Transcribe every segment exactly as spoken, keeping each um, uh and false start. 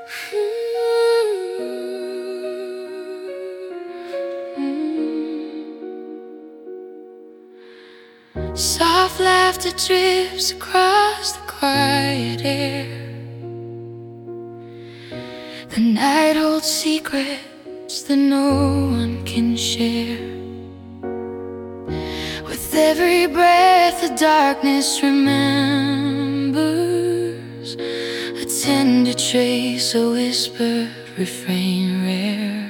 Soft laughter drifts across the quiet air. The night holds secrets that no one can share. With every breath, the darkness remembers a tender trace, a whispered refrain rare.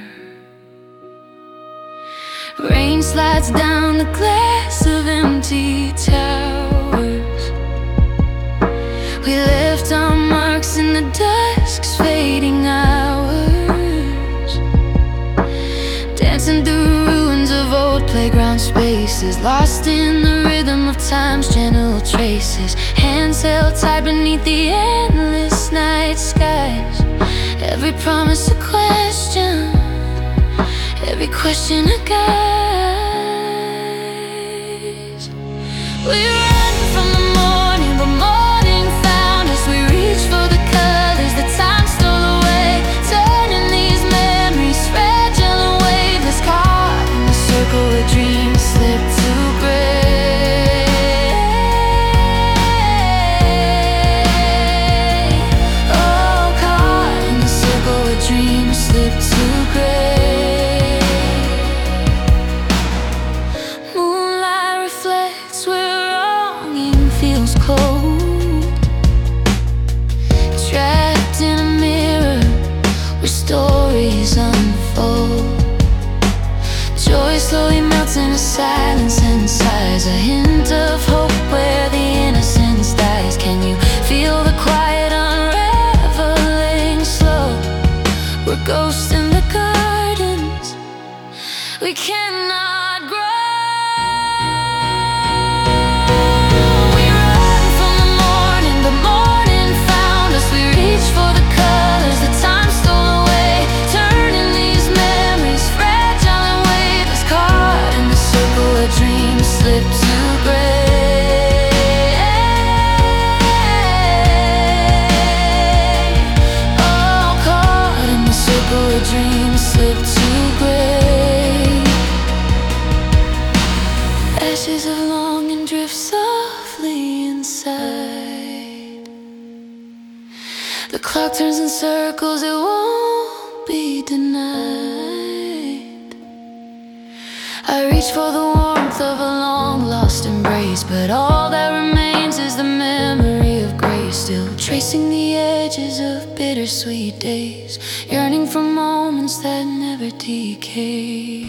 Rain slides down the glass of empty towers. We left our marks in the dusk's fading hours, dancing through ruins of old playground spaces, lost in the rhythm of time's gentle traces. Hands held tight beneath the endless night skies. Every promise a question, every question a guise. We run from the morning, but morning found us. We reach for the colors that time stole away, turning these memories fragile and waveless, caught in the circle where dreams slip to gray. Oh, caught in the circle where dreams slip to gray. Trapped in a mirror where stories unfold. Joy slowly melts into silence and sighs, a hint of hope where the innocence dies. Can you feel the quiet unraveling slow? We're ghosts in the gardens we cannot grow. Slip to gray. Oh, caught in the circle where dreams slip to gray. Ashes of longing drift softly inside. The clock turns in circles, it won't be denied. I reach for the warmth of a long-lost embrace, but all that remains is the memory of grace, still tracing the edges of bittersweet days, yearning for moments that never decay.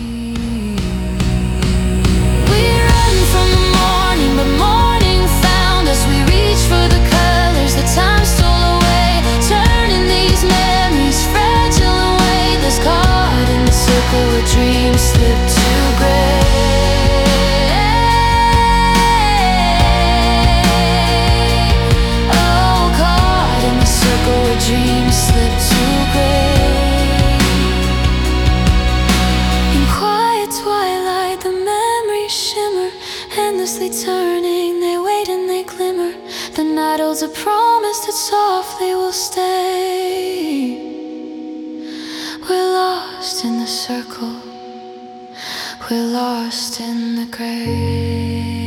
We run from the morning, but morning found us. We reach for the colors that time stole away, turning these memories fragile and weightless, caught in the circle where dreams slip to gray. Oh, caught in the circle where dreams slip to gray. In quiet twilight, the memories shimmer, endlessly turning. They wait and they glimmer. The night holds a promise that softly will stay. We're lost in the circle, we're lost in the grave.